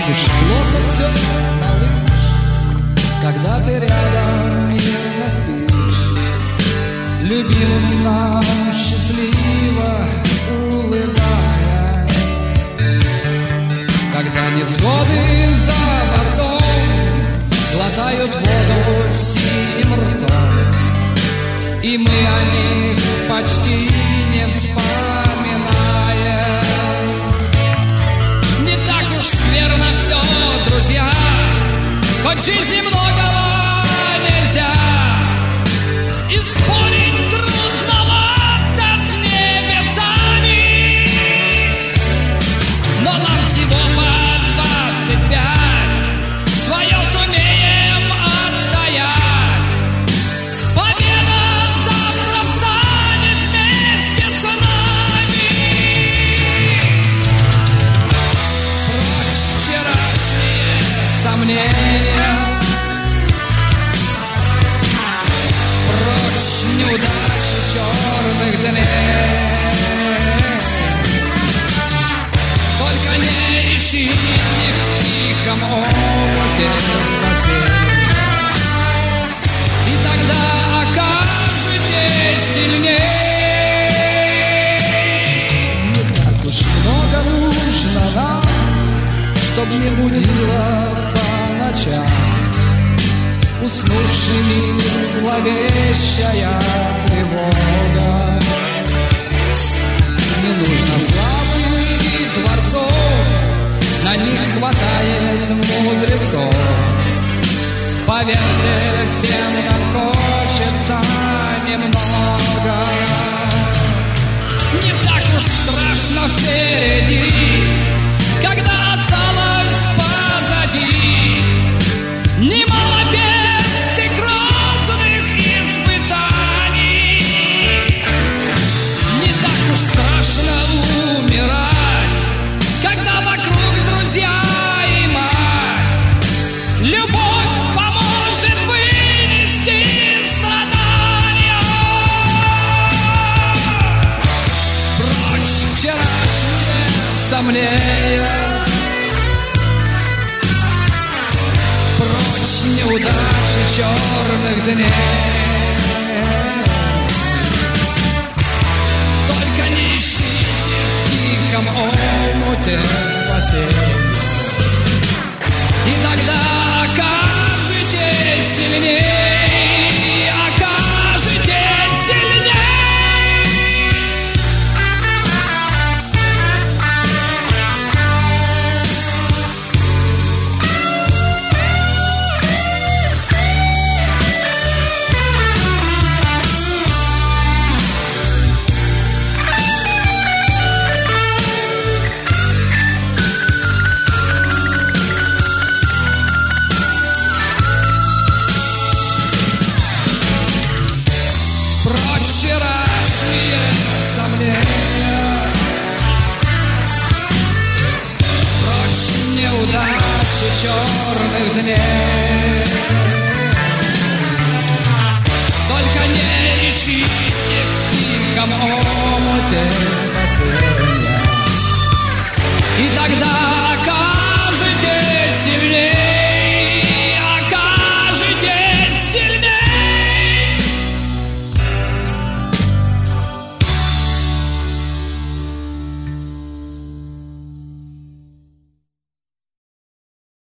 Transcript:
уж плохо все, малыш, когда ты рядом мирно спишь, любимым снам счастливо улыбаясь. Когда невзгоды за бортом глотают воду синим ртом, и мы о них почти не вспоминаем. Не так уж скверно все, друзья, хоть жизни многого нельзя, и спорить трудновато с небесами. Но нам всего по 25, свое сумеем отстоять. Победа завтра встанет вместе с нами. Прочь вчерашние сомнения, прочь неудачи черных дней. Только не ищи в тихом омуте спасения, и тогда окажетесь сильней. Не так уж много нужно нам, чтоб не будила по ночам уснувший мир зловещая тревога. Не нужно славы и дворцов, на них хватает мудрецов. Поверьте, всем нам хочется немного. Не так уж страшно впереди, когда осталось позади немало бед и грозных испытаний. Не так уж страшно умирать, когда вокруг друзья и мать. Любовь поможет вынести страдания. Прочь вчерашние сомнения, прочь неудачи черных дней. Только не ищите в тихом омуте спасения,